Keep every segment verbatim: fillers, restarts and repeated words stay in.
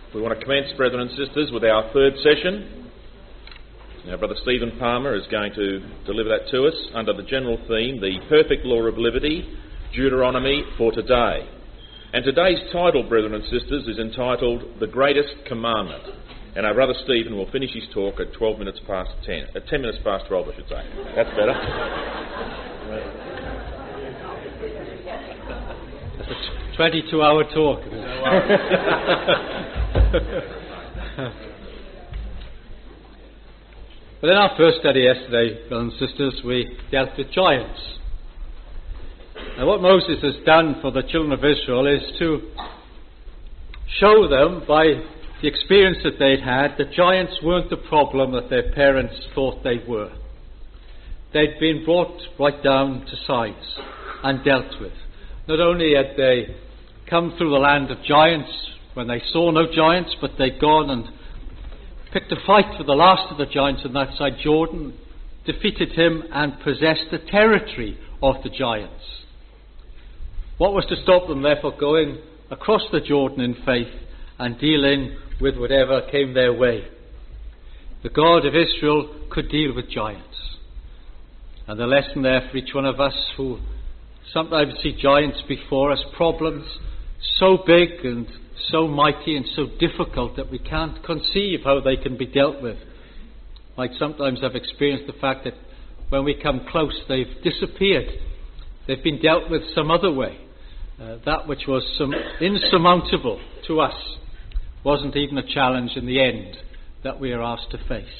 We want to commence, brethren and sisters, with our third session. Now, Brother Stephen Palmer is going to deliver that to us under the general theme, The Perfect Law of Liberty, Deuteronomy for Today. And today's title, brethren and sisters, is entitled The Greatest Commandment. And our Brother Stephen will finish his talk at twelve minutes past ten. At ten minutes past twelve, I should say. That's better. That's a twenty-two hour talk. Well, in our first study yesterday, brothers and sisters, we dealt with giants. And what Moses has done for the children of Israel is to show them, by the experience that they'd had, that giants weren't the problem that their parents thought they were. They'd been brought right down to size and dealt with. Not only had they come through the land of giants when they saw no giants, but they'd gone and picked a fight with the last of the giants on that side Jordan, defeated him and possessed the territory of the giants. What was to stop them, therefore, going across the Jordan in faith and dealing with whatever came their way? The God of Israel could deal with giants. And the lesson there for each one of us who sometimes see giants before us, problems so big and so mighty and so difficult that we can't conceive how they can be dealt with. Might sometimes have experienced the fact that when we come close, they've disappeared. They've been dealt with some other way. Uh, that which was some insurmountable to us wasn't even a challenge in the end that we are asked to face.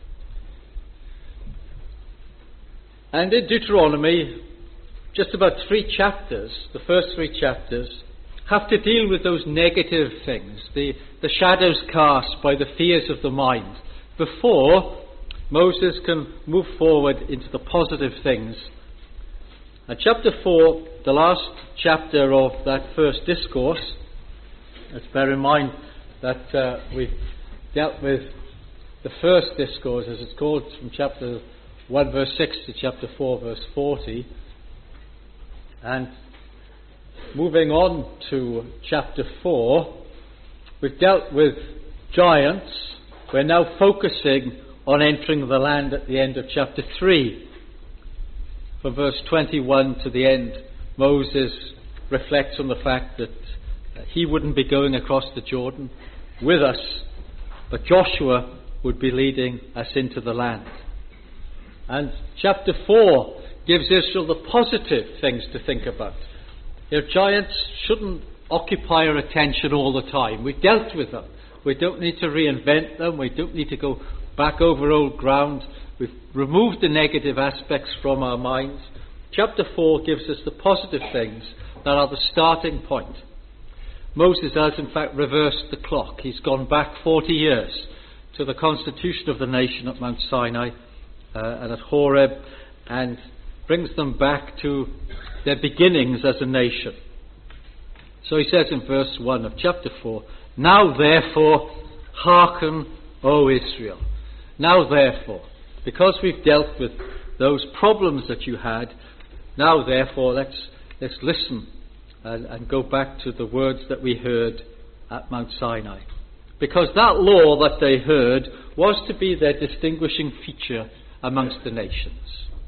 And in Deuteronomy, just about three chapters, the first three chapters, have to deal with those negative things, the, the shadows cast by the fears of the mind, before Moses can move forward into the positive things. And chapter four, the last chapter of that first discourse, let's bear in mind that uh, we've dealt with the first discourse, as it's called, from chapter one verse six to chapter four verse forty. And moving on to chapter four, we've dealt with giants. We're now focusing on entering the land at the end of chapter three. From verse twenty-one to the end, Moses reflects on the fact that he wouldn't be going across the Jordan with us, but Joshua would be leading us into the land. And chapter four gives Israel the positive things to think about. You know, giants shouldn't occupy our attention all the time. We've dealt with them. We don't need to reinvent them. We don't need to go back over old ground. We've removed the negative aspects from our minds. Chapter four gives us the positive things that are the starting point. Moses has, in fact, reversed the clock. He's gone back forty years to the constitution of the nation at Mount Sinai uh, and at Horeb, and brings them back to their beginnings as a nation. So he says in verse one of chapter four, "Now therefore hearken, O Israel." Now therefore, because we've dealt with those problems that you had, now therefore let's let's listen and, and go back to the words that we heard at Mount Sinai. Because that law that they heard was to be their distinguishing feature amongst the nations.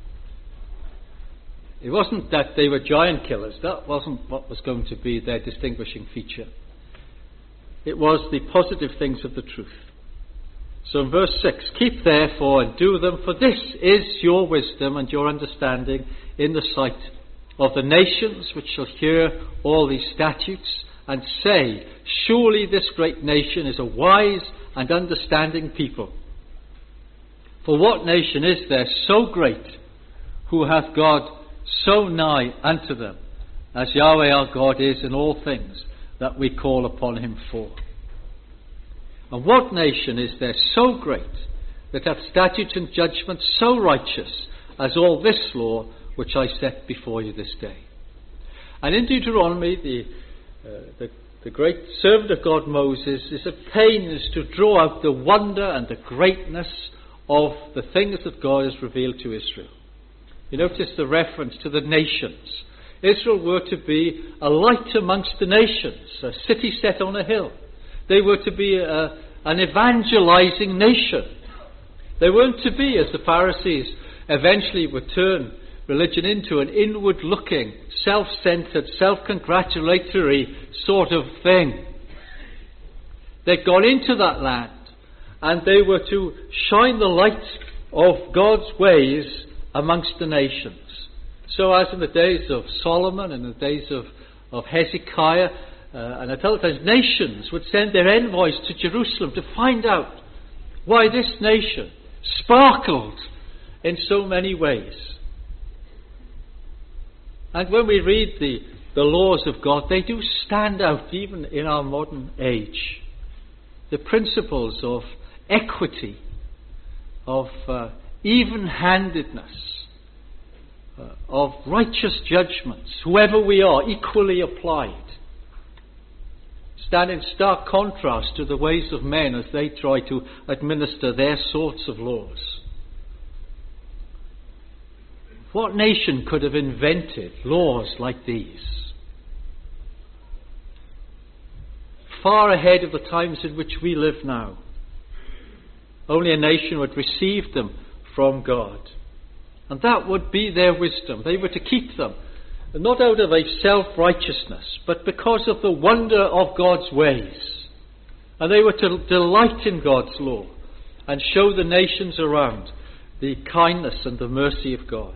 It wasn't that they were giant killers. That wasn't what was going to be their distinguishing feature. It was the positive things of the truth. So in verse six, "Keep therefore and do them, for this is your wisdom and your understanding in the sight of the nations, which shall hear all these statutes, and say, Surely this great nation is a wise and understanding people. For what nation is there so great, who hath God so nigh unto them, as Yahweh our God is in all things that we call upon him for? And what nation is there so great, that hath statutes and judgments so righteous, as all this law which I set before you this day?" And in Deuteronomy, the, uh, the, the great servant of God Moses is at pains to draw out the wonder and the greatness of the things that God has revealed to Israel. You notice the reference to the nations. Israel were to be a light amongst the nations, a city set on a hill. They were to be a, an evangelizing nation. They weren't to be, as the Pharisees eventually would turn religion into, an inward-looking, self-centered, self-congratulatory sort of thing. They'd gone into that land, and they were to shine the light of God's ways amongst the nations. So as in the days of Solomon and the days of, of Hezekiah, uh, and at other times, nations would send their envoys to Jerusalem to find out why this nation sparkled in so many ways. And when we read the, the laws of God, they do stand out even in our modern age. The principles of equity, of uh, even-handedness, uh, of righteous judgments, whoever we are, equally applied, stand in stark contrast to the ways of men as they try to administer their sorts of laws. What nation could have invented laws like these? Far ahead of the times in which we live now. Only a nation would receive them from God. And that would be their wisdom. They were to keep them, not out of a self-righteousness, but because of the wonder of God's ways. And they were to delight in God's law and show the nations around the kindness and the mercy of God.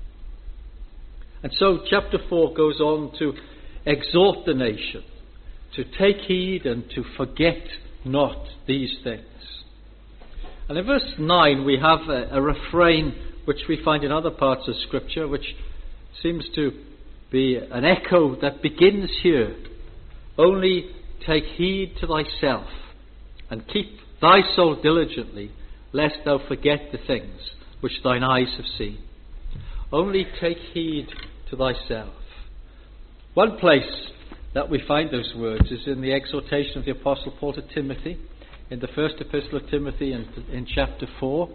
And so chapter four goes on to exhort the nation to take heed and to forget not these things. And in verse nine we have a, a refrain which we find in other parts of Scripture, which seems to be an echo that begins here. Only take heed to thyself, and keep thy soul diligently, lest thou forget the things which thine eyes have seen. Only take heed to thyself. One place that we find those words is in the exhortation of the Apostle Paul to Timothy, in the first epistle of Timothy in, in chapter four.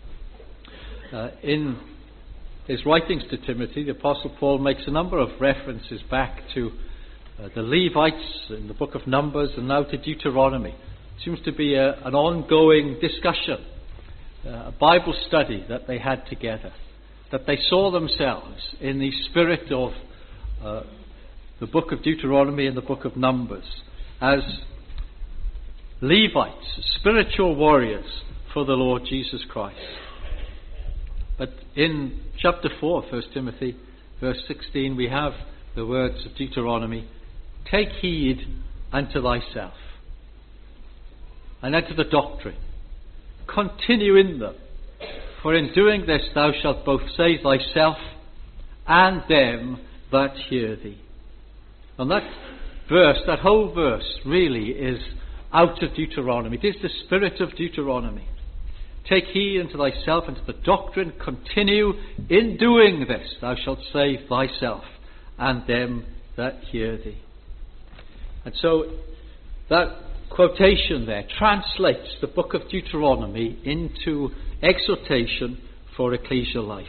Uh, in his writings to Timothy, the Apostle Paul makes a number of references back to uh, the Levites in the book of Numbers and now to Deuteronomy. It seems to be a, an ongoing discussion, uh, a Bible study that they had together, that they saw themselves in the spirit of uh, the book of Deuteronomy and the book of Numbers as Levites, spiritual warriors for the Lord Jesus Christ. But in chapter four, First Timothy, verse sixteen, we have the words of Deuteronomy, take heed unto thyself and unto the doctrine. Continue in them, for in doing this thou shalt both save thyself and them that hear thee. And that verse, that whole verse, really is out of Deuteronomy. It is the spirit of Deuteronomy. Take heed unto thyself and to the doctrine. Continue in doing this. Thou shalt save thyself and them that hear thee. And so that quotation there translates the book of Deuteronomy into exhortation for ecclesial life.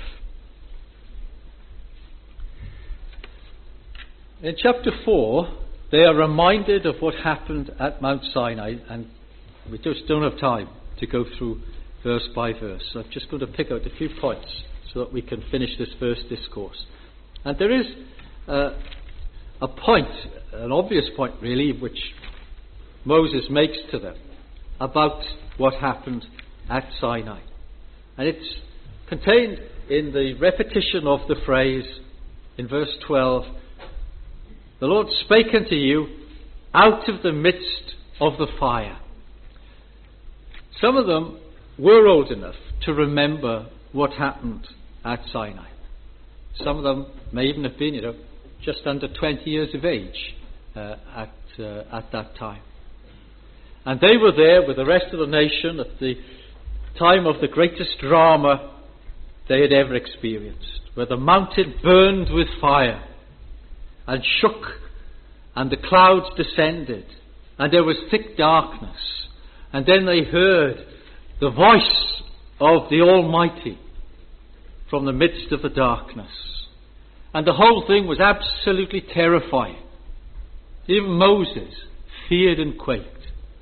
In chapter four, they are reminded of what happened at Mount Sinai, and we just don't have time to go through verse by verse. So I'm just going to pick out a few points so that we can finish this first discourse. And there is uh, a point, an obvious point really, which Moses makes to them about what happened at Sinai. And it's contained in the repetition of the phrase in verse twelve, the Lord spake unto you out of the midst of the fire. Some of them were old enough to remember what happened at Sinai. Some of them may even have been, you know, just under twenty years of age uh, at uh, at that time. And they were there with the rest of the nation at the time of the greatest drama they had ever experienced, where the mountain burned with fire and shook, and the clouds descended, and there was thick darkness, and then they heard the voice of the Almighty from the midst of the darkness. And the whole thing was absolutely terrifying. Even Moses feared and quaked.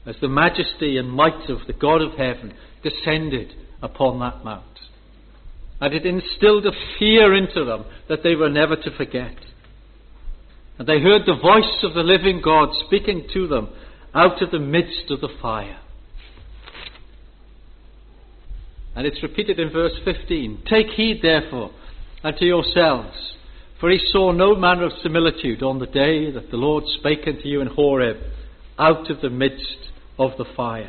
as the majesty and might of the God of heaven descended upon that mount. And it instilled a fear into them that they were never to forget. And they heard the voice of the living God speaking to them out of the midst of the fire. And it's repeated in verse fifteen. Take heed, therefore, unto yourselves, for he saw no manner of similitude on the day that the Lord spake unto you in Horeb, out of the midst of the fire.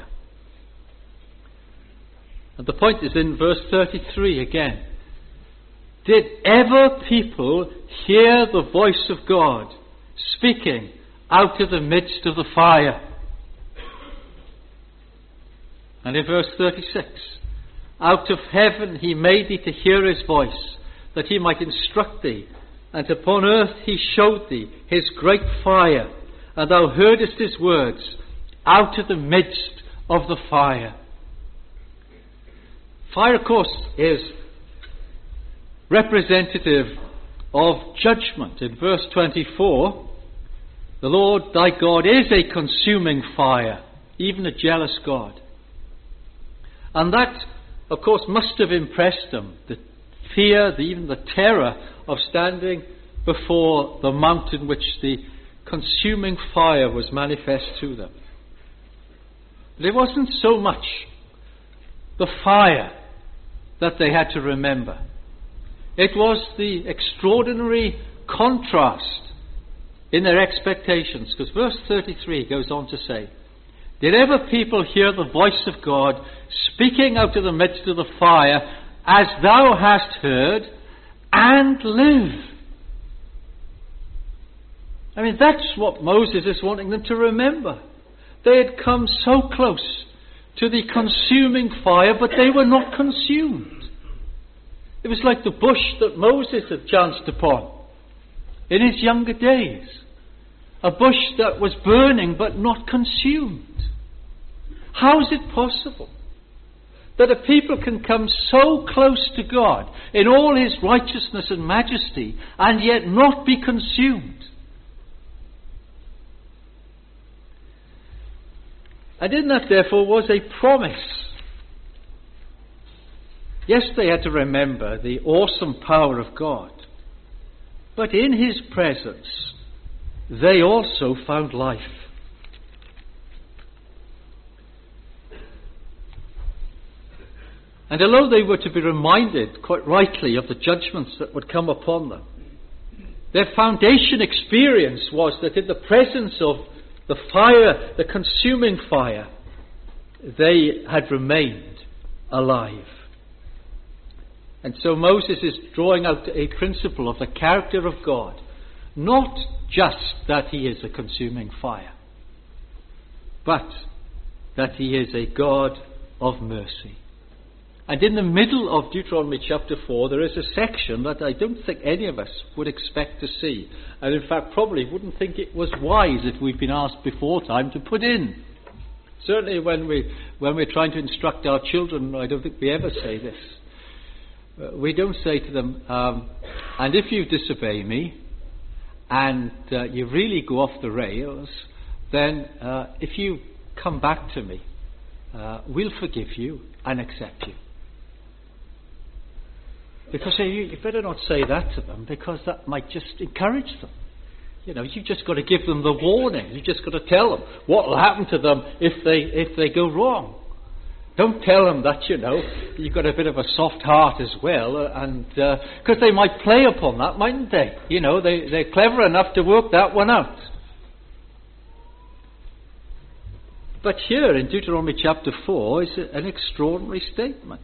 And the point is in verse thirty-three again. Did ever people hear the voice of God speaking out of the midst of the fire? And in verse thirty-six, out of heaven he made thee to hear his voice, that he might instruct thee, and upon earth he showed thee his great fire, and thou heardest his words out of the midst of the fire. Fire, of course, is representative of judgment. In verse twenty-four, the Lord thy God is a consuming fire, even a jealous God. And that, of course, must have impressed them, the fear, the, even the terror of standing before the mountain which the consuming fire was manifest to them. But it wasn't so much the fire that they had to remember. It was the extraordinary contrast in their expectations, because verse thirty-three goes on to say, did ever people hear the voice of God speaking out of the midst of the fire, as thou hast heard, and live? I mean, that's what Moses is wanting them to remember. They had come so close to the consuming fire, but they were not consumed. It was like the bush that Moses had chanced upon in his younger days. A bush that was burning but not consumed. How is it possible that a people can come so close to God in all his righteousness and majesty and yet not be consumed? And in that, therefore, was a promise. Yes, they had to remember the awesome power of God, but in his presence they also found life. And although they were to be reminded, quite rightly, of the judgments that would come upon them, their foundation experience was that in the presence of the fire, the consuming fire, they had remained alive. And so Moses is drawing out a principle of the character of God, not just that he is a consuming fire, but that he is a God of mercy. And in the middle of Deuteronomy chapter four, there is a section that I don't think any of us would expect to see. And in fact, probably wouldn't think it was wise if we'd been asked before time to put in. Certainly when, we, when we're trying to instruct our children, I don't think we ever say this. Uh, we don't say to them, um, and if you disobey me, and uh, you really go off the rails, then uh, if you come back to me, uh, we'll forgive you and accept you. Because you, you better not say that to them, because that might just encourage them. You know, you've just got to give them the warning. You've just got to tell them what will happen to them if they if they go wrong. Don't tell them that, you know, you've got a bit of a soft heart as well, and because uh, they might play upon that, mightn't they? You know, they, they're clever enough to work that one out. But here in Deuteronomy chapter four is an extraordinary statement.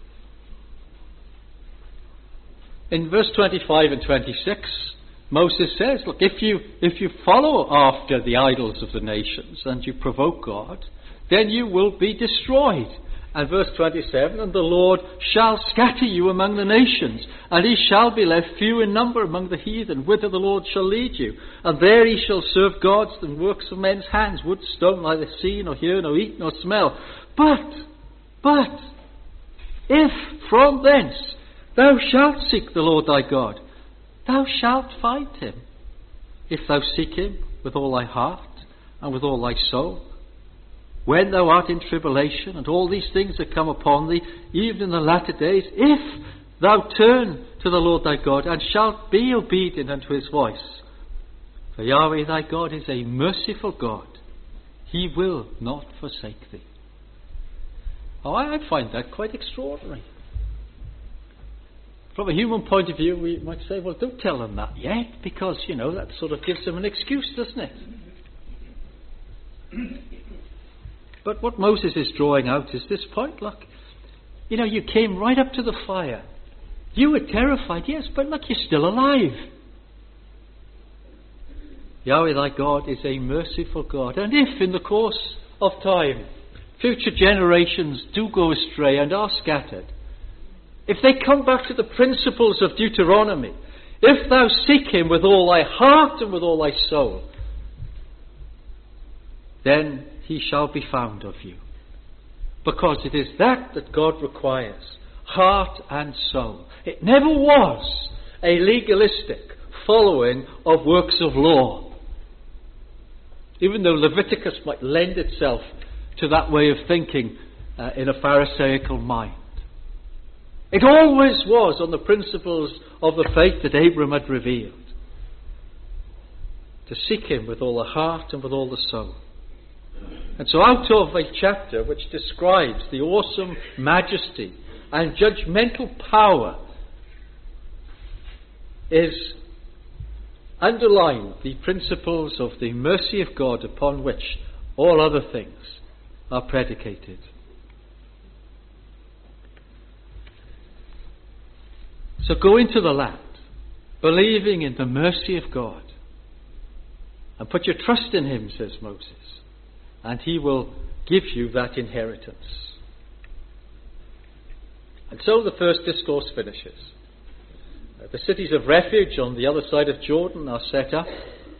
In verse twenty-five and twenty-six, Moses says, look, if you, if you follow after the idols of the nations and you provoke God, then you will be destroyed. And verse twenty-seven, and the Lord shall scatter you among the nations, and he shall be left few in number among the heathen, whither the Lord shall lead you. And there ye shall serve gods and works of men's hands, wood, stone, neither see, nor hear, nor eat, nor smell. But, but, if from thence thou shalt seek the Lord thy God, thou shalt find him, if thou seek him with all thy heart and with all thy soul. when thou art in tribulation, and all these things that come upon thee, even in the latter days, if thou turn to the Lord thy God, and shalt be obedient unto his voice. For Yahweh thy God is a merciful God. He will not forsake thee. Oh, I find that quite extraordinary. From a human point of view, we might say, well, don't tell them that yet, because, you know, that sort of gives them an excuse, doesn't it? But what Moses is drawing out is this point. Look, you know, you came right up to the fire. You were terrified, yes, but look, you're still alive. Yahweh thy God is a merciful God. And if in the course of time future generations do go astray and are scattered, if they come back to the principles of Deuteronomy, if thou seek him with all thy heart and with all thy soul, then he shall be found of you. Because it is that that God requires, heart and soul. It never was a legalistic following of works of law. Even though Leviticus might lend itself to that way of thinking uh, in a Pharisaical mind. It always was on the principles of the faith that Abram had revealed. To seek him with all the heart and with all the soul. And so out of a chapter which describes the awesome majesty and judgmental power is underlined the principles of the mercy of God upon which all other things are predicated. So go into the land, believing in the mercy of God, and put your trust in him, says Moses, and he will give you that inheritance. And so the first discourse finishes. Uh, the cities of refuge on the other side of Jordan are set up.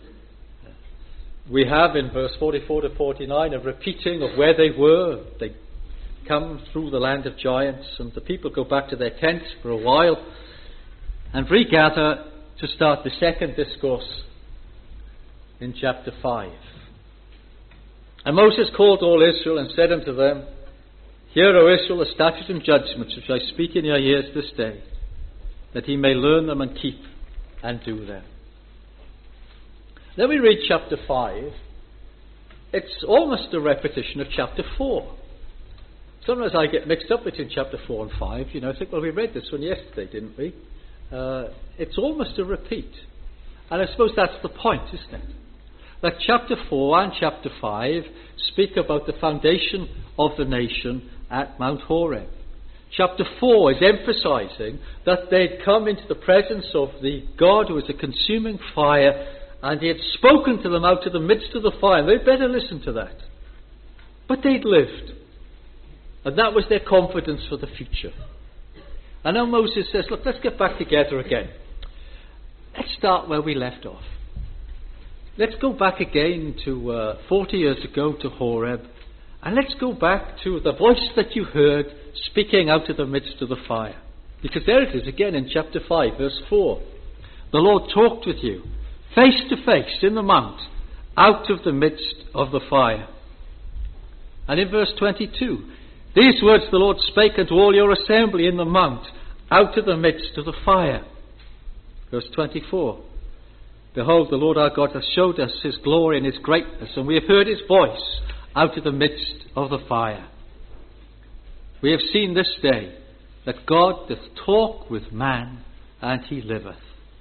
We have in verse forty-four to forty-nine a repeating of where they were. They come through the land of giants, and the people go back to their tents for a while and regather to start the second discourse in chapter five. And Moses called all Israel and said unto them, Hear, O Israel, the statutes and judgments which I speak in your ears this day, that ye may learn them and keep and do them. Then we read chapter five. It's almost a repetition of chapter four. Sometimes I get mixed up between chapter four and five. You know, I think, well, we read this one yesterday, didn't we? Uh, it's almost a repeat. And I suppose that's the point, isn't it? That chapter four and chapter five speak about the foundation of the nation at Mount Horeb. Chapter four is emphasizing that they'd come into the presence of the God who is a consuming fire, and he had spoken to them out of the midst of the fire. And they'd better listen to that. But they'd lived. And that was their confidence for the future. And now Moses says, look, let's get back together again. Let's start where we left off. Let's go back again to uh, forty years ago to Horeb. And let's go back to the voice that you heard speaking out of the midst of the fire. Because there it is again in chapter five, verse four. The Lord talked with you, face to face in the mount, out of the midst of the fire. And in verse twenty-two, these words the Lord spake unto all your assembly in the mount, out of the midst of the fire. Verse twenty-four, Behold, the Lord our God hath showed us his glory and his greatness, and we have heard his voice out of the midst of the fire. We have seen this day that God doth talk with man, and he liveth.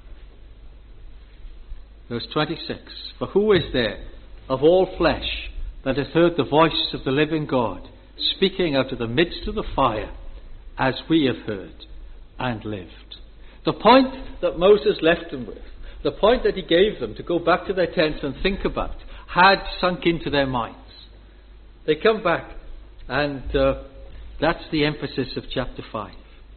Verse twenty-six, For who is there of all flesh that hath heard the voice of the living God, speaking out of the midst of the fire, as we have heard and lived? The point that Moses left them with, the point that he gave them to go back to their tents and think about, had sunk into their minds. They come back, and uh, that's the emphasis of chapter five.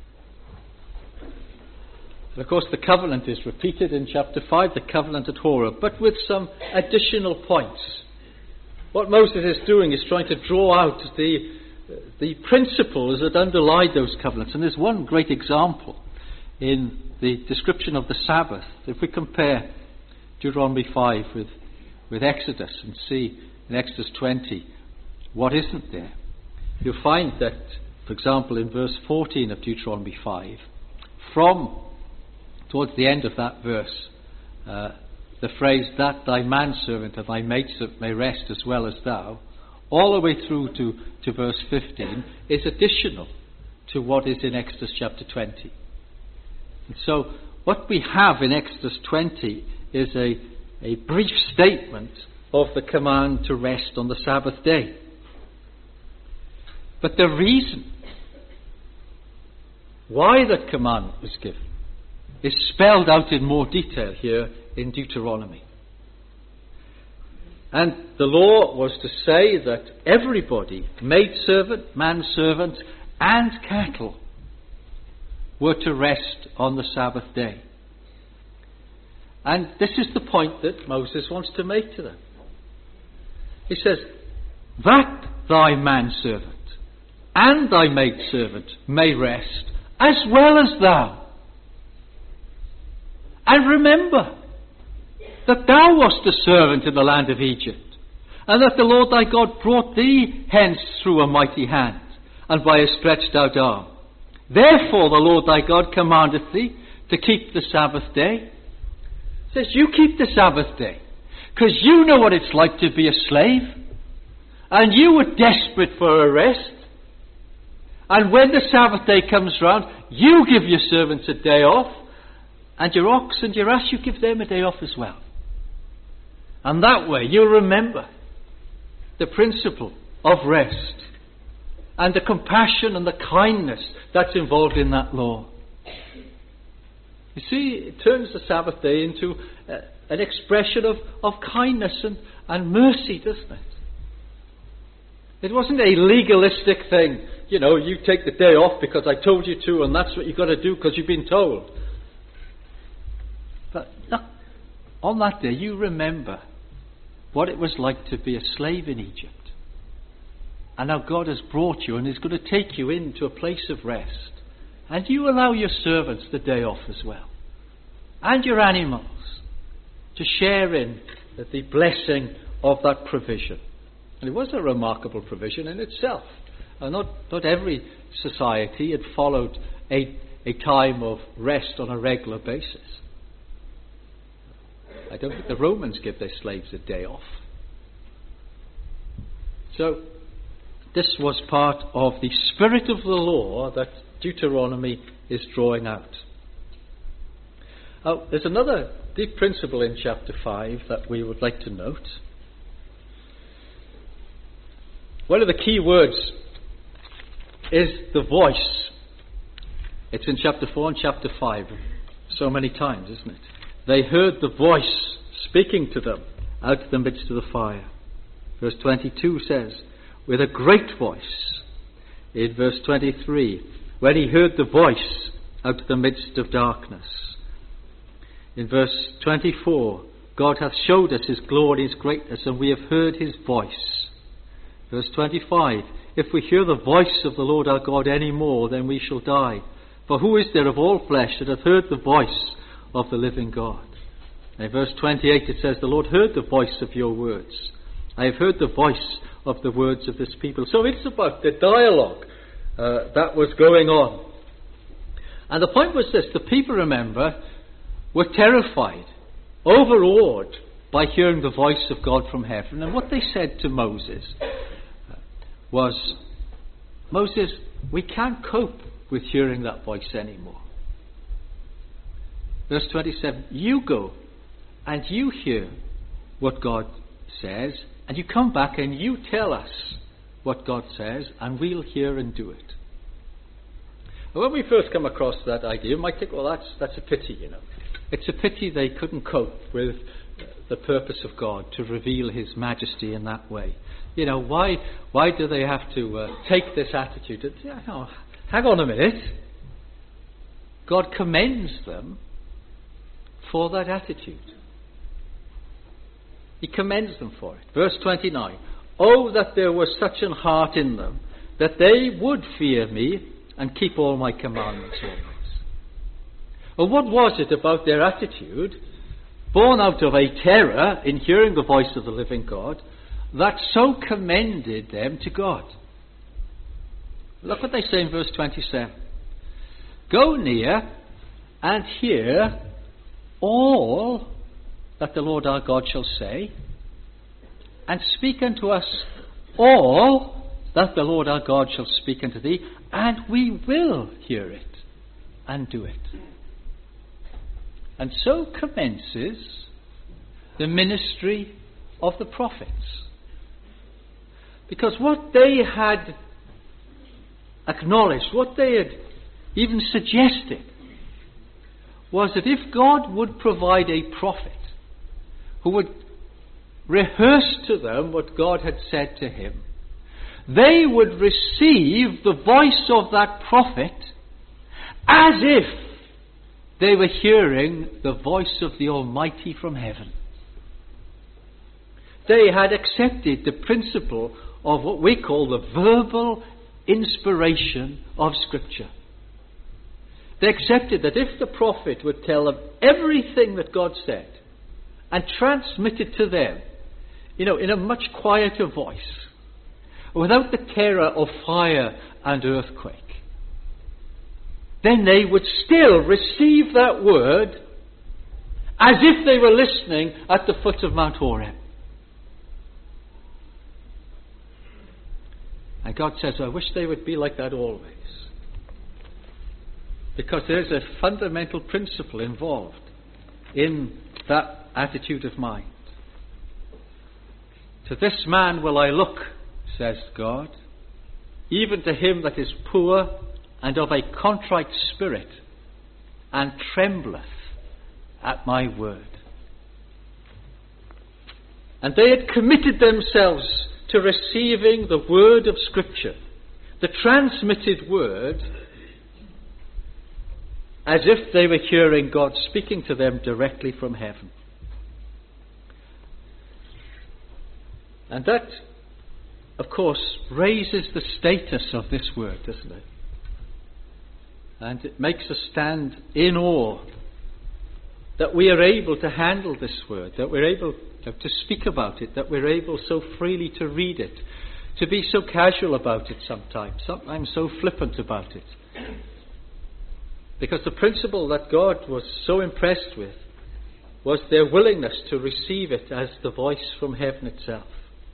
And of course the covenant is repeated in chapter five, the covenant at Horeb, but with some additional points. What Moses is doing is trying to draw out the, the principles that underlie those covenants. And there's one great example in the description of the Sabbath. If we compare Deuteronomy five with, with Exodus and see in Exodus twenty what isn't there. You'll find that, for example, in verse fourteen of Deuteronomy five, from towards the end of that verse, uh, the phrase, that thy manservant and thy maidservant may rest as well as thou, all the way through to, to verse fifteen, is additional to what is in Exodus chapter twenty. And so what we have in Exodus twenty is a, a brief statement of the command to rest on the Sabbath day. But the reason why that command was given is spelled out in more detail here in Deuteronomy. And the law was to say that everybody, maidservant, manservant, and cattle, were to rest on the Sabbath day. And this is the point that Moses wants to make to them. He says, that thy manservant and thy maidservant may rest, as well as thou. And remember that thou wast a servant in the land of Egypt, and that the Lord thy God brought thee hence through a mighty hand, and by a stretched out arm. Therefore the Lord thy God commandeth thee to keep the Sabbath day. He says, you keep the Sabbath day, because you know what it's like to be a slave, and you were desperate for a rest. And when the Sabbath day comes round, you give your servants a day off, and your ox and your ass, you give them a day off as well. And that way you'll remember the principle of rest and the compassion and the kindness that's involved in that law. You see, it turns the Sabbath day into uh, an expression of, of kindness and, and mercy, doesn't it? It wasn't a legalistic thing. You know, you take the day off because I told you to, and that's what you've got to do because you've been told. But look, on that day, you remember what it was like to be a slave in Egypt. And now God has brought you and is going to take you into a place of rest. And you allow your servants the day off as well. And your animals to share in the blessing of that provision. And it was a remarkable provision in itself. And not, not every society had followed a, a time of rest on a regular basis. I don't think the Romans give their slaves a day off. So, this was part of the spirit of the law that Deuteronomy is drawing out. Uh, there's another deep principle in chapter five that we would like to note. One of the key words is the voice. It's in chapter four and chapter five so many times, isn't it? They heard the voice speaking to them out of the midst of the fire. Verse twenty-two says, with a great voice. In verse twenty-three, when he heard the voice out of the midst of darkness. In verse twenty-four, God hath showed us his glory, his greatness, and we have heard his voice. Verse twenty-five, if we hear the voice of the Lord our God any more, then we shall die. For who is there of all flesh that hath heard the voice of the living God? And in verse twenty-eight it says, the Lord heard the voice of your words. I have heard the voice of the words of this people. So it's about the dialogue uh, that was going on. And the point was this, the people, remember, were terrified, overawed by hearing the voice of God from heaven. And what they said to Moses was, Moses, we can't cope with hearing that voice anymore. Verse twenty-seven, you go and you hear what God says, and you come back and you tell us what God says, and we'll hear and do it. When we first come across that idea, you might think, well, that's, that's a pity, you know. It's a pity they couldn't cope with the purpose of God to reveal his majesty in that way. You know, why why do they have to uh, take this attitude? Of, you know, hang on a minute. God commends them for that attitude. He commends them for it. Verse twenty-nine, oh, that there was such an heart in them, that they would fear me and keep all my commandments always. Well, what was it about their attitude, born out of a terror in hearing the voice of the living God, that so commended them to God. Look what they say in verse twenty-seven. Go near and hear all that the Lord our God shall say, and speak unto us all that the Lord our God shall speak unto thee, and we will hear it and do it. And so commences the ministry of the prophets. Because what they had acknowledged, what they had even suggested, was that if God would provide a prophet who would rehearse to them what God had said to him, they would receive the voice of that prophet as if they were hearing the voice of the Almighty from heaven. They had accepted the principle of what we call the verbal inspiration of Scripture. They accepted that if the prophet would tell them everything that God said and transmit it to them, you know, in a much quieter voice, without the terror of fire and earthquake, then they would still receive that word as if they were listening at the foot of Mount Horeb. And God says, I wish they would be like that always. Because there's a fundamental principle involved in that attitude of mind. To this man will I look, says God, even to him that is poor and of a contrite spirit, and trembleth at my word. And they had committed themselves to receiving the word of Scripture, the transmitted word, as if they were hearing God speaking to them directly from heaven. And that, of course, raises the status of this word, doesn't it? And it makes us stand in awe that we are able to handle this word, that we're able to speak about it, that we're able so freely to read it, to be so casual about it sometimes, sometimes so flippant about it. Because the principle that God was so impressed with was their willingness to receive it as the voice from heaven itself.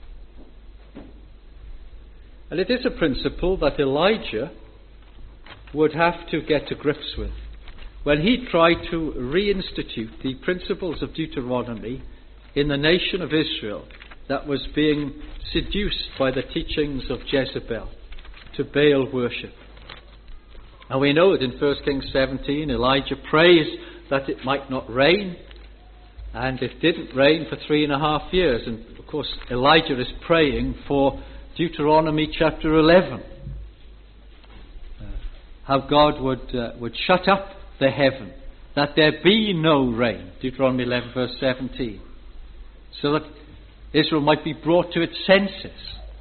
And it is a principle that Elijah would have to get to grips with when he tried to reinstitute the principles of Deuteronomy in the nation of Israel that was being seduced by the teachings of Jezebel to Baal worship. And we know that in First Kings seventeen, Elijah prays that it might not rain, and it didn't rain for three and a half years. And of course, Elijah is praying for Deuteronomy chapter eleven, uh, how God would uh, would shut up the heaven, that there be no rain. Deuteronomy eleven, verse seventeen, so that Israel might be brought to its senses.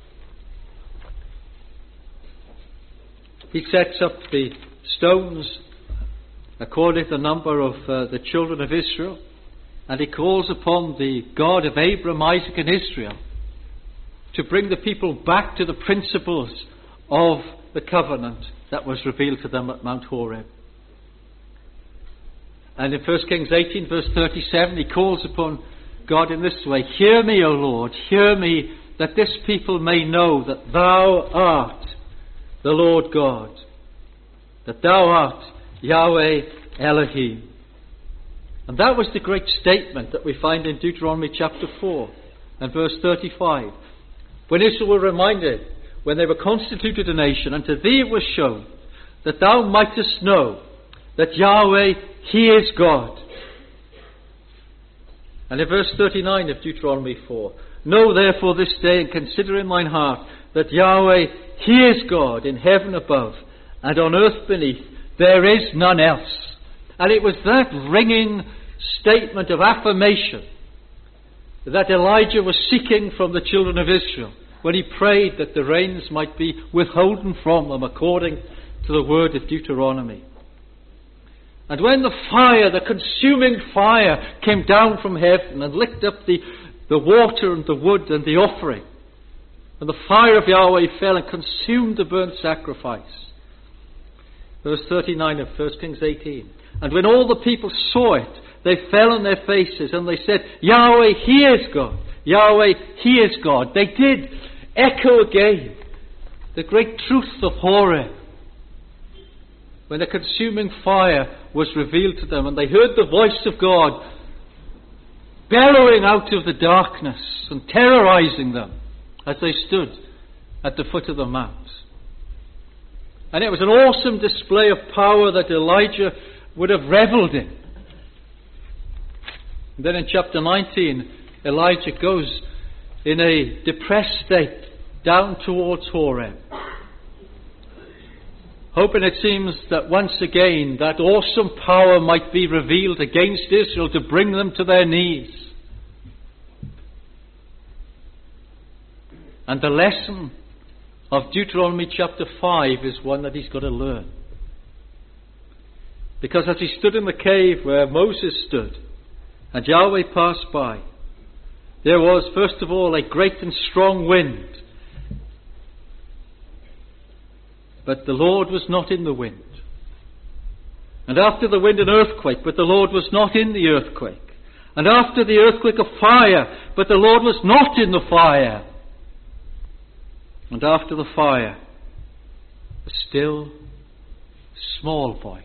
He sets up the stones according to the number of uh, the children of Israel, and he calls upon the God of Abraham, Isaac, and Israel to bring the people back to the principles of the covenant that was revealed to them at Mount Horeb. And in First Kings eighteen, verse thirty-seven, he calls upon God in this way: Hear me, O Lord, hear me, that this people may know that thou art the Lord God, that thou art Yahweh Elohim. And that was the great statement that we find in Deuteronomy chapter four and verse thirty-five, when Israel were reminded, when they were constituted a nation, and to thee it was shown that thou mightest know that Yahweh, He is God. And in verse thirty-nine of Deuteronomy four, Know therefore this day, and consider in thine heart, that Yahweh, He is God in heaven above, and on earth beneath, there is none else. And it was that ringing statement of affirmation that Elijah was seeking from the children of Israel when he prayed that the rains might be withholden from them according to the word of Deuteronomy. And when the fire, the consuming fire, came down from heaven and licked up the, the water and the wood and the offering, And the fire of Yahweh fell and consumed the burnt sacrifice. Verse thirty-nine of First Kings eighteen. And when all the people saw it, they fell on their faces and they said, Yahweh, He is God. Yahweh, He is God. They did echo again the great truth of Horeb, when a consuming fire was revealed to them and they heard the voice of God bellowing out of the darkness and terrorizing them as they stood at the foot of the mount. And it was an awesome display of power that Elijah would have revelled in. And then in chapter nineteen, Elijah goes in a depressed state down towards Horeb, hoping, it seems, that once again that awesome power might be revealed against Israel to bring them to their knees. And the lesson of Deuteronomy chapter five is one that he's got to learn. Because as he stood in the cave where Moses stood, and Yahweh passed by, there was, first of all, a great and strong wind. But the Lord was not in the wind. And after the wind, an earthquake, but the Lord was not in the earthquake. And after the earthquake, a fire, but the Lord was not in the fire. And after the fire, a still, small voice.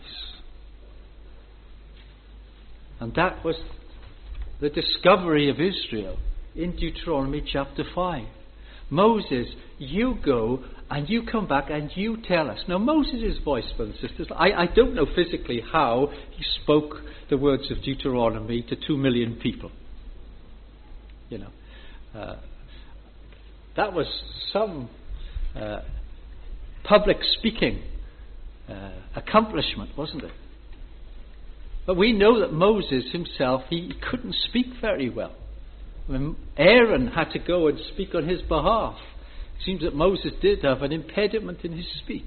And that was the discovery of Israel in Deuteronomy chapter five. Moses, you go and you come back and you tell us. Now Moses' voice, brothers and sisters, I, I don't know physically how he spoke the words of Deuteronomy to two million people. You know, uh, that was some uh, public speaking uh, accomplishment, wasn't it? But we know that Moses himself, he couldn't speak very well. When Aaron had to go and speak on his behalf, it seems that Moses did have an impediment in his speech.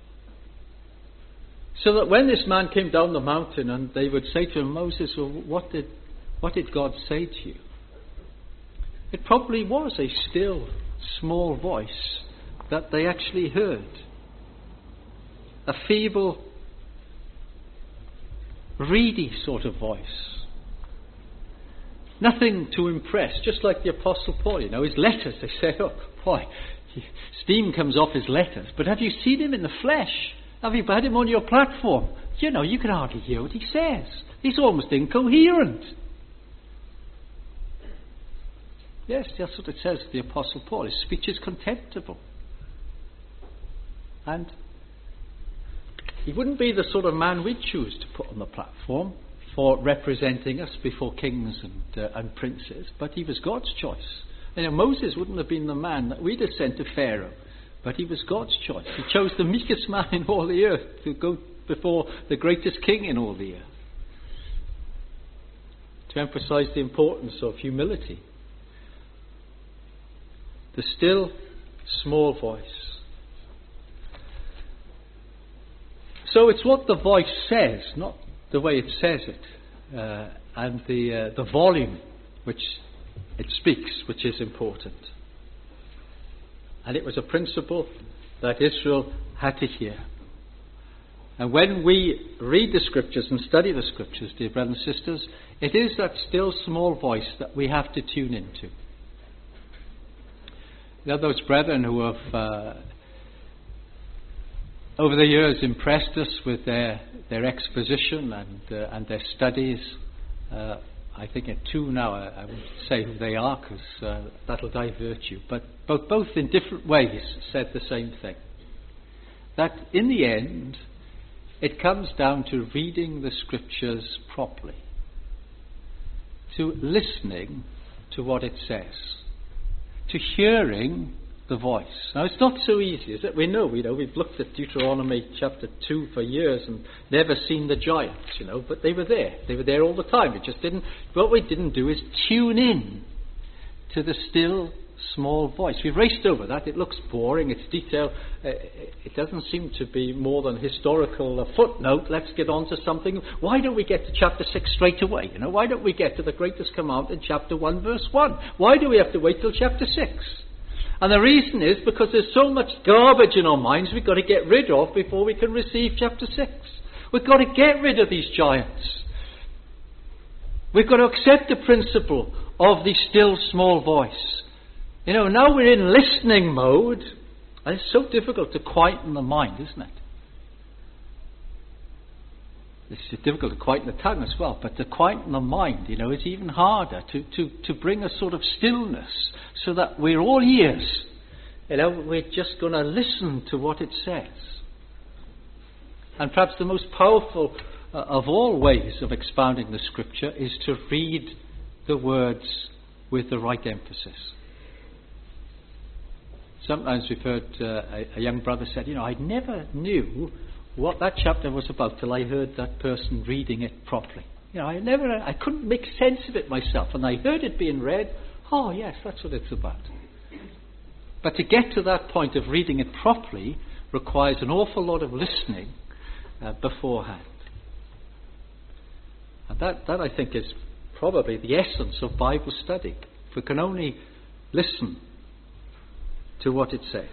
So that when this man came down the mountain and they would say to him, Moses, well, what did, what did God say to you? It probably was a still, small voice that they actually heard. A feeble, reedy sort of voice. Nothing to impress, just like the Apostle Paul, you know, his letters, they say, oh, boy, steam comes off his letters. But have you seen him in the flesh? Have you had him on your platform? You know, you can hardly hear what he says. He's almost incoherent. Yes, that's what it says of the Apostle Paul. His speech is contemptible. And he wouldn't be the sort of man we'd choose to put on the platform for representing us before kings and, uh, and princes, but he was God's choice. You know, Moses wouldn't have been the man that we'd have sent to Pharaoh, but he was God's choice. He chose the meekest man in all the earth to go before the greatest king in all the earth, to emphasize the importance of humility. The still, small voice. So it's what the voice says, not the way it says it, uh, and the uh, the volume which it speaks, which is important. And it was a principle that Israel had to hear. And when we read the Scriptures and study the Scriptures, dear brothers and sisters, it is that still small voice that we have to tune into. There are those brethren who have uh, over the years impressed us with their, their exposition and uh, and their studies. Uh, I think at two now, I, I won't say who they are because uh, that'll divert you. But both, both in different ways said the same thing. That in the end, it comes down to reading the Scriptures properly. To listening to what it says. To hearing the voice. Now it's not so easy, is it? We know, you know, we've looked at Deuteronomy chapter two for years and never seen the giants, you know, but they were there. They were there all the time. We just didn't, what we didn't do is tune in to the still small voice. We've raced over that. It looks boring. It's detail. Uh, it doesn't seem to be more than historical uh, footnote. Let's get on to something. Why don't we get to chapter six straight away? You know, why don't we get to the greatest command in chapter one, verse one? Why do we have to wait till chapter six? And the reason is because there's so much garbage in our minds we've got to get rid of before we can receive chapter six. We've got to get rid of these giants. We've got to accept the principle of the still small voice. You know, now we're in listening mode, and it's so difficult to quieten the mind, isn't it? It's difficult to quieten the tongue as well, but to quieten the mind, you know, is even harder, to, to, to bring a sort of stillness so that we're all ears. You know, we're just going to listen to what it says. And perhaps the most powerful uh, of all ways of expounding the Scripture is to read the words with the right emphasis. Sometimes we've heard uh, a, a young brother said, you know, I never knew what that chapter was about till I heard that person reading it properly. You know, I never, I couldn't make sense of it myself, and I heard it being read. Oh, yes, that's what it's about. But to get to that point of reading it properly requires an awful lot of listening uh, beforehand. And that, that, I think, is probably the essence of Bible study. If we can only listen to what it says.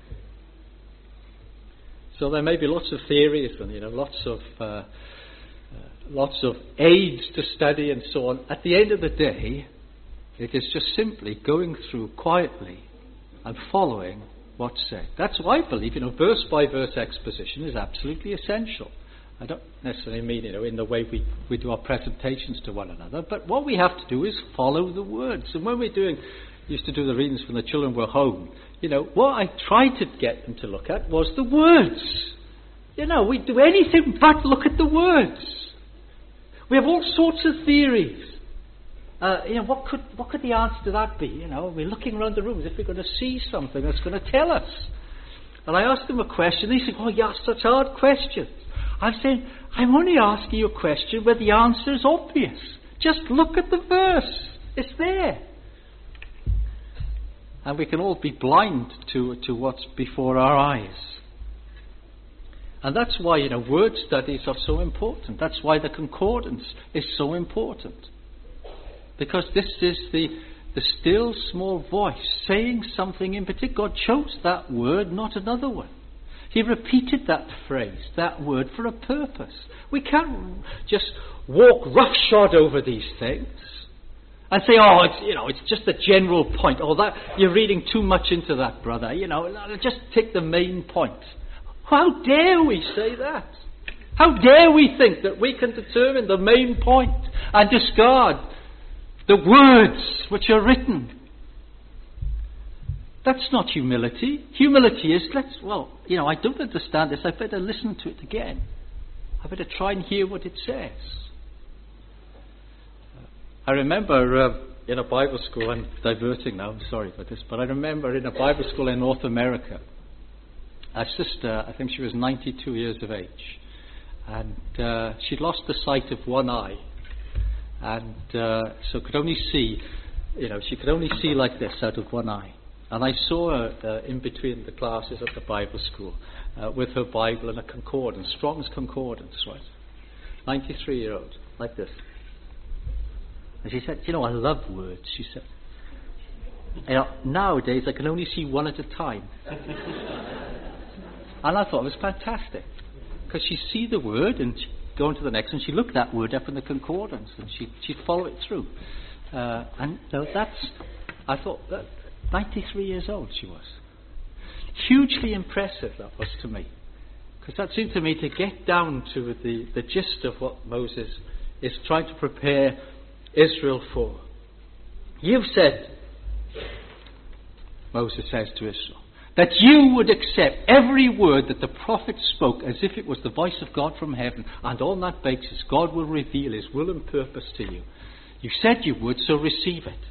So there may be lots of theories and, you know, lots of uh, uh, lots of aids to study and so on. At the end of the day, it is just simply going through quietly and following what's said. That's why I believe, you know, verse by verse exposition is absolutely essential. I don't necessarily mean, you know, in the way we, we do our presentations to one another, but what we have to do is follow the words. And when we're doing, used to do the readings when the children were home, you know, what I tried to get them to look at was the words. You know, we do anything but look at the words. We have all sorts of theories. Uh, you know, what could what could the answer to that be? You know, we're looking around the room as if we're going to see something that's going to tell us. And I asked them a question. They said, "Oh, you ask such hard questions." I'm saying, I'm only asking you a question where the answer is obvious. Just look at the verse. It's there. And we can all be blind to, to what's before our eyes. And that's why, you know, word studies are so important. That's why the concordance is so important. Because this is the, the still small voice saying something in particular. God chose that word, not another one. He repeated that phrase, that word, for a purpose. We can't just walk roughshod over these things and say, oh, it's, you know, it's just a general point. Oh, that you're reading too much into that, brother. You know, just take the main point. How dare we say that? How dare we think that we can determine the main point and discard the words which are written? That's not humility. Humility is, let's, well, you know, I don't understand this. I better listen to it again. I better try and hear what it says. I remember uh, in a Bible school, I'm diverting now, I'm sorry for this, but I remember in a Bible school in North America, a sister, I think she was ninety-two years of age, and uh, she'd lost the sight of one eye, and uh, so could only see, you know, she could only see like this out of one eye. And I saw her uh, in between the classes at the Bible school uh, with her Bible and a concordance, Strong's Concordance, right? ninety-three-year-old, like this. And she said, you know, I love words, she said. You know, nowadays I can only see one at a time. And I thought it was fantastic. Because she'd see the word and she'd go on to the next and she'd look that word up in the concordance and she'd, she'd follow it through. Uh, and you know, that's, I thought, that ninety-three years old she was. Hugely impressive that was to me. Because that seemed to me to get down to the, the gist of what Moses is trying to prepare Israel for. You've said, Moses says to Israel, that you would accept every word that the prophet spoke as if it was the voice of God from heaven, and on that basis God will reveal his will and purpose to you. You said you would, so receive it.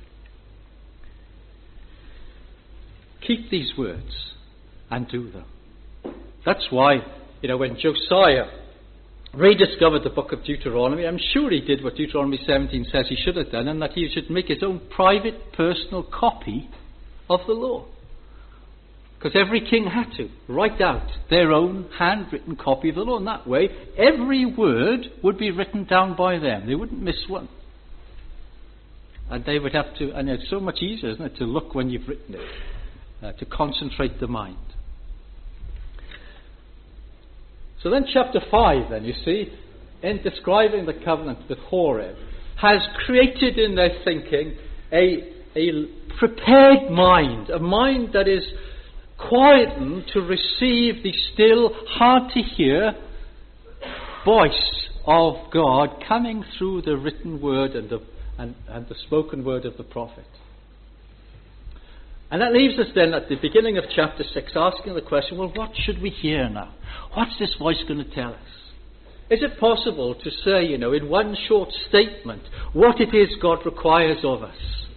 Keep these words and do them. That's why, you know, when Josiah rediscovered the book of Deuteronomy, I'm sure he did what Deuteronomy seventeen says he should have done, and that he should make his own private, personal copy of the law. Because every king had to write out their own handwritten copy of the law, and that way every word would be written down by them. They wouldn't miss one. And they would have to, and it's so much easier, isn't it, to look when you've written it. uh, to concentrate the mind. So then chapter five, then, you see, in describing the covenant with Horeb, has created in their thinking a, a prepared mind, a mind that is quietened to receive the still hard-to-hear voice of God coming through the written word and the, and, and the spoken word of the prophet. And that leaves us then at the beginning of chapter six asking the question, well, what should we hear now? What's this voice going to tell us? Is it possible to say, you know, in one short statement, what it is God requires of us?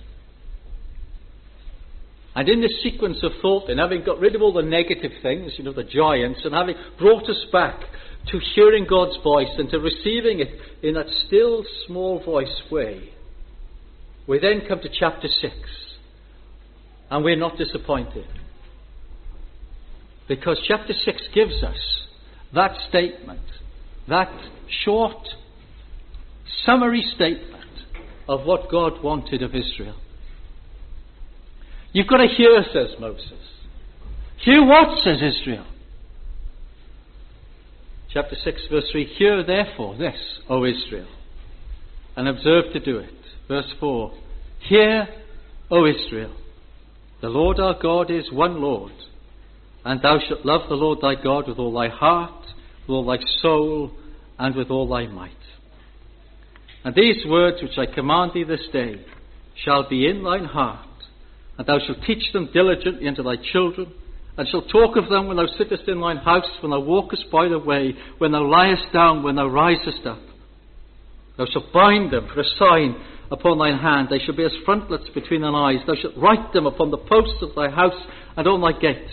And in this sequence of thought, and having got rid of all the negative things, you know, the giants, and having brought us back to hearing God's voice and to receiving it in that still, small voice way, we then come to chapter six. And we're not disappointed. Because chapter six gives us that statement, that short, summary statement of what God wanted of Israel. You've got to hear, says Moses. Hear what, says Israel? Chapter six, verse three, hear therefore this, O Israel, and observe to do it. Verse four, hear, O Israel, the Lord our God is one Lord, and thou shalt love the Lord thy God with all thy heart, with all thy soul, and with all thy might. And these words which I command thee this day shall be in thine heart, and thou shalt teach them diligently unto thy children, and shalt talk of them when thou sittest in thine house, when thou walkest by the way, when thou liest down, when thou risest up. Thou shalt bind them for a sign upon thine hand, they shall be as frontlets between thine eyes. Thou shalt write them upon the posts of thy house and on thy gates.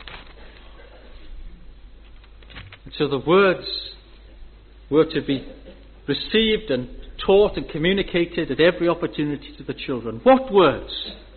And so the words were to be received and taught and communicated at every opportunity to the children. What words?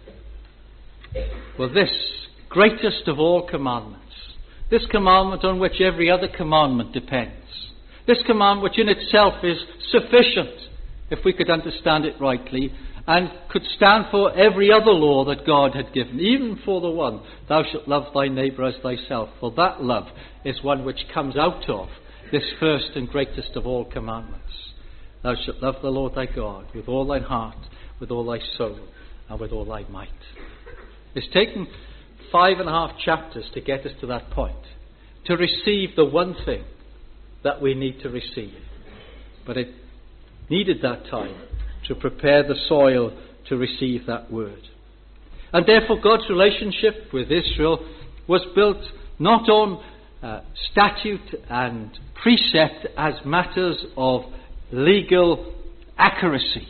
Well, this greatest of all commandments. This commandment on which every other commandment depends. This commandment which in itself is sufficient, if we could understand it rightly, and could stand for every other law that God had given, even for the one, thou shalt love thy neighbour as thyself. For that love is one which comes out of this first and greatest of all commandments. Thou shalt love the Lord thy God with all thine heart, with all thy soul, and with all thy might. It's taken five and a half chapters to get us to that point, to receive the one thing that we need to receive. But it needed that time to prepare the soil to receive that word. And therefore God's relationship with Israel was built not on uh, statute and precept as matters of legal accuracy,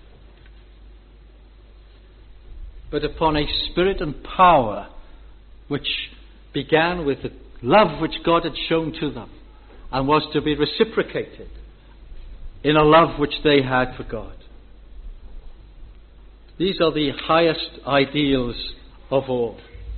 but upon a spirit and power which began with the love which God had shown to them and was to be reciprocated in a love which they had for God. These are the highest ideals of all.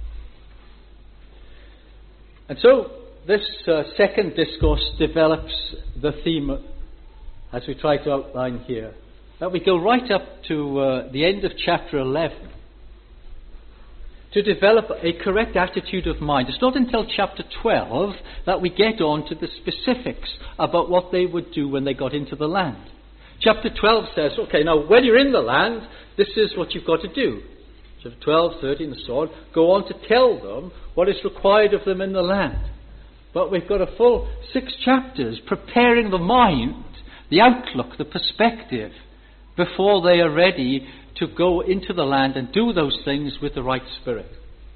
And so this uh, second discourse develops the theme as we try to outline here. That we go right up to uh, the end of chapter eleven to develop a correct attitude of mind. It's not until chapter twelve that we get on to the specifics about what they would do when they got into the land. Chapter twelve says, okay, now when you're in the land, this is what you've got to do. Chapter twelve, thirteen and so on go on to tell them what is required of them in the land. But we've got a full six chapters preparing the mind, the outlook, the perspective, before they are ready to go into the land and do those things with the right spirit.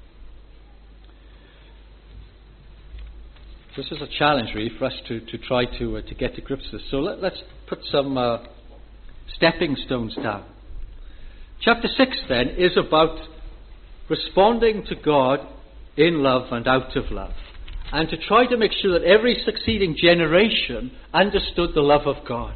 This is a challenge really for us to, to try to uh, to get to grips with this. So let, let's put some uh, stepping stones down. Chapter six then is about responding to God in love and out of love, and to try to make sure that every succeeding generation understood the love of God.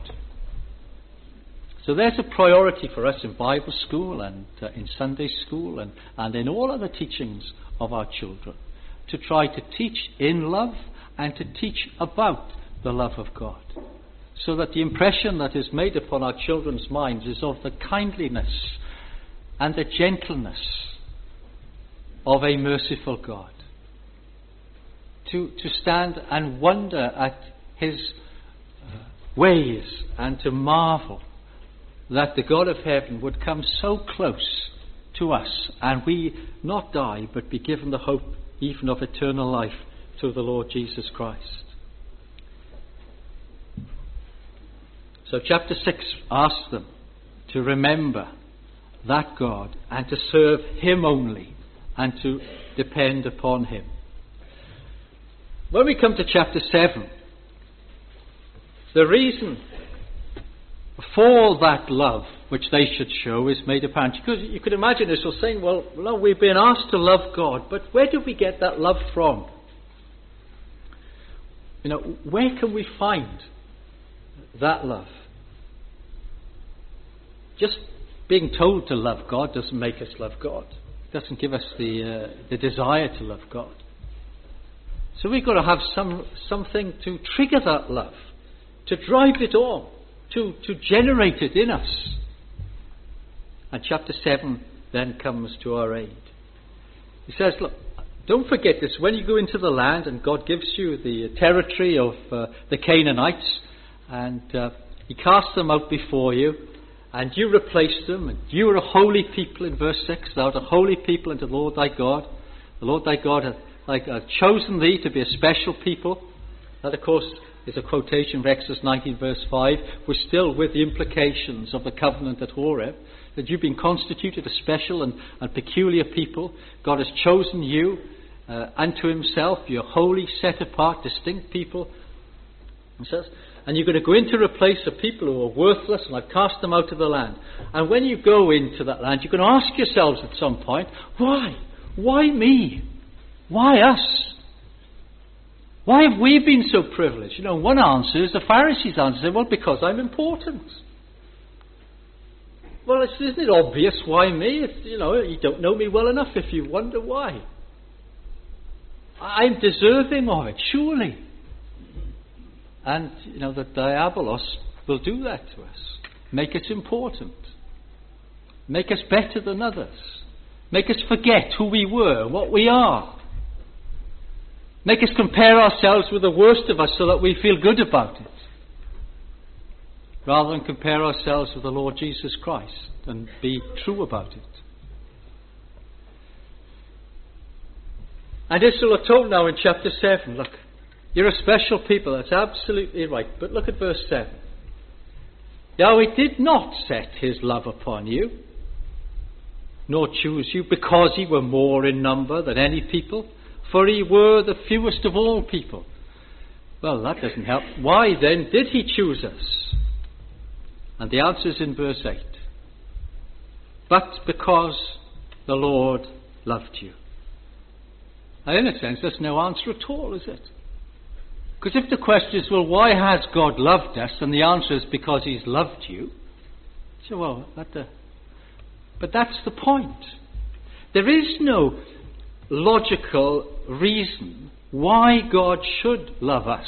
So there's a priority for us in Bible school and uh, in Sunday school and, and in all other teachings of our children, to try to teach in love and to teach about the love of God, so that the impression that is made upon our children's minds is of the kindliness and the gentleness of a merciful God. To, to stand and wonder at his uh, ways and to marvel that the God of heaven would come so close to us and we not die but be given the hope even of eternal life through the Lord Jesus Christ. So chapter six asks them to remember that God and to serve him only and to depend upon him. When we come to chapter seven, the reason for that love which they should show is made apparent. Because you could imagine Israel saying, well, no, we've been asked to love God, but where do we get that love from? You know, where can we find that love? Just being told to love God doesn't make us love God. It doesn't give us the uh, the desire to love God. So we've got to have some something to trigger that love, to drive it on, to, to generate it in us. And chapter seven then comes to our aid. He says, look, don't forget this. When you go into the land and God gives you the territory of uh, the Canaanites, and uh, he casts them out before you, and you replace them, and you are a holy people in verse six. Thou art a holy people unto the Lord thy God. The Lord thy God hath like, uh, chosen thee to be a special people. That, of course, is a quotation from Exodus nineteen verse five. We're still with the implications of the covenant at Horeb, that you've been constituted a special and, and peculiar people. God has chosen you uh, unto himself. You're holy, set apart, distinct people. It says, and you're going to go in to replace a people who are worthless, and I've cast them out of the land. And when you go into that land, you're going to ask yourselves at some point, why? Why me? Why us? Why have we been so privileged? You know, one answer is the Pharisees' answer. Well, because I'm important. Well, it's, isn't it obvious why me? It's, you know, you don't know me well enough if you wonder why. I'm deserving of it, surely. And, you know, the diabolos will do that to us. Make us important. Make us better than others. Make us forget who we were, what we are. Make us compare ourselves with the worst of us so that we feel good about it. Rather than compare ourselves with the Lord Jesus Christ and be true about it. And Israel are told now in chapter seven, look, you're a special people, that's absolutely right. But look at verse seven. Yahweh did not set his love upon you, nor choose you, because ye were more in number than any people, for ye were the fewest of all people. Well, that doesn't help. Why then did he choose us? And the answer is in verse eight. But because the Lord loved you. Now, in a sense, there's no answer at all, is it? Because if the question is, well, why has God loved us? And the answer is because he's loved you. So, well, that, uh, but that's the point. There is no logical reason why God should love us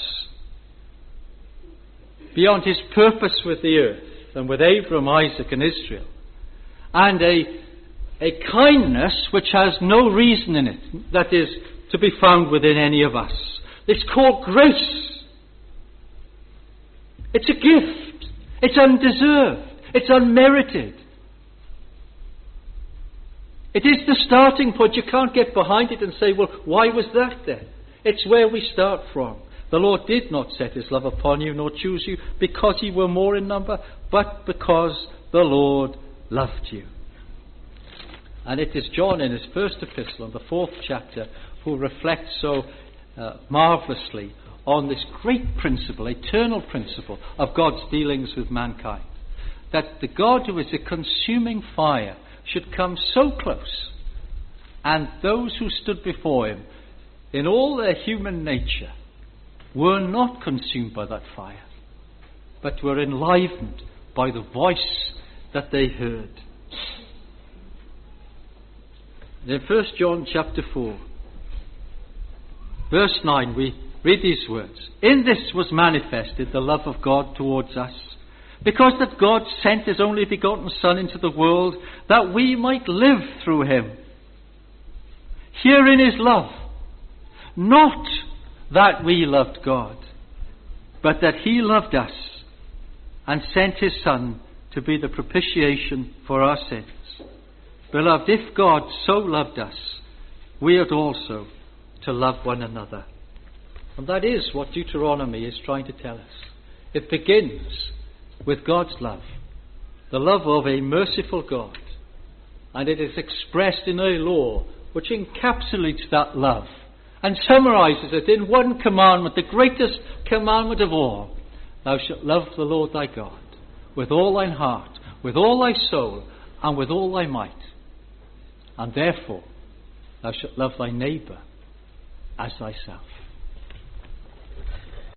beyond his purpose with the earth and with Abraham, Isaac and Israel, and a, a kindness which has no reason in it that is to be found within any of us. It's called grace. It's a gift. It's undeserved. It's unmerited. It is the starting point. You can't get behind it and say, well, why was that then? It's where we start from. The Lord did not set his love upon you, nor choose you, because ye were more in number, but because the Lord loved you. And it is John in his first epistle, in the fourth chapter, who reflects so uh, marvellously on this great principle, eternal principle of God's dealings with mankind. That the God who is a consuming fire should come so close, and those who stood before him in all their human nature were not consumed by that fire, but were enlivened by the voice that they heard. In First John chapter four, verse nine, we read these words. In this was manifested the love of God towards us, because that God sent his only begotten Son into the world, that we might live through him. Herein is love, not that we loved God, but that he loved us and sent his Son to be the propitiation for our sins. Beloved, if God so loved us, we ought also to love one another. And that is what Deuteronomy is trying to tell us. It begins with God's love, the love of a merciful God, and it is expressed in a law which encapsulates that love and summarizes it in one commandment, the greatest commandment of all. Thou shalt love the Lord thy God with all thine heart, with all thy soul, and with all thy might. And therefore thou shalt love thy neighbour as thyself.